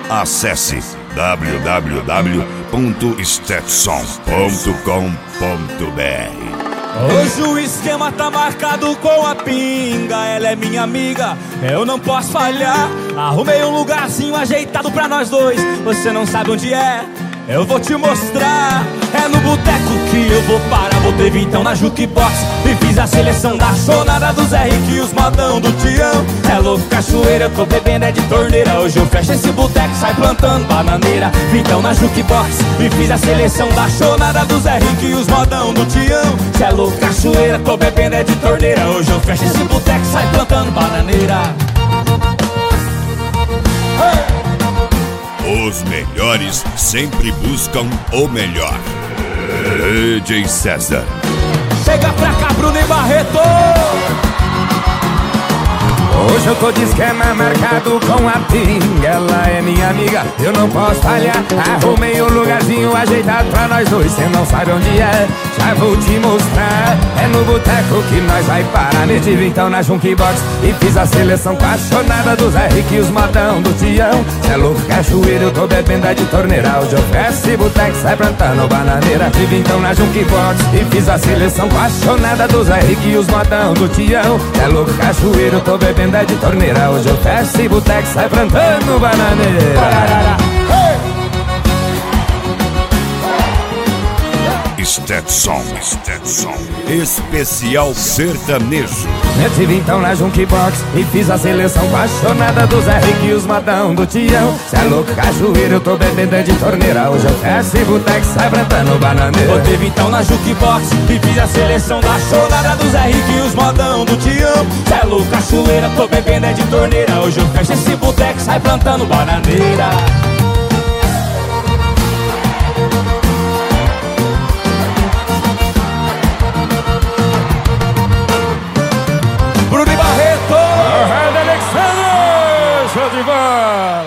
Acesse www.stetson.com.br. Hoje o esquema tá marcado com a pinga. Ela é minha amiga, eu não posso falhar. Arrumei um lugarzinho ajeitado pra nós dois. Você não sabe onde é? Eu vou te mostrar. É no boteco que eu vou parar. Botei vintão na jukebox e fiz a seleção da chonada do Zé Rico e os modão do Tião. É louco, cachoeira, eu tô bebendo é de torneira. Hoje eu fecho esse boteco, sai plantando bananeira. Vintão na jukebox e fiz a seleção da chonada do Zé Rico e os modão do Tião. Cê é louco, cachoeira, tô bebendo é de torneira. Hoje eu fecho esse boteco, sai plantando bananeira. Os melhores sempre buscam o melhor. DJ César. Chega pra cá, Bruno e Barreto. Hoje eu tô de esquema marcado com a pinga. Ela é minha amiga, eu não posso falhar. Arrumei um lugarzinho ajeitado pra nós dois. Cê não sabe onde é, já vou te mostrar. É no boteco que nós vai parar. Meti vintão na jukebox e fiz a seleção apaixonada do Zé Rico e os modão do Tião. Cê é louco, cachoeira, eu tô bebendo é de torneira. Hoje eu fecho esse boteco, sai plantando bananeira. Meti vintão na jukebox e fiz a seleção apaixonada do Zé Rico e os modão do Tião. Cê é louco, cachoeira, eu tô bebendo é de torneira. Hoje eu fecho esse boteco, sai plantando bananeira. Stetson. Especial sertanejo. Meti vintão na jukebox e fiz a seleção apaixonada do Zé Rico e os modão do Tião. Cê é louco, cachoeira, eu tô bebendo é de torneira. Hoje eu fecho esse boteco, sai plantando bananeira. Botei vintão na jukebox e fiz a seleção da chonada do Zé Rico e os modão do Tião. Cê é louco, cachoeira, tô bebendo é de torneira. Hoje eu fecho esse boteco, sai plantando bananeira. Bruno e Barreto. Alexandre, show de bola.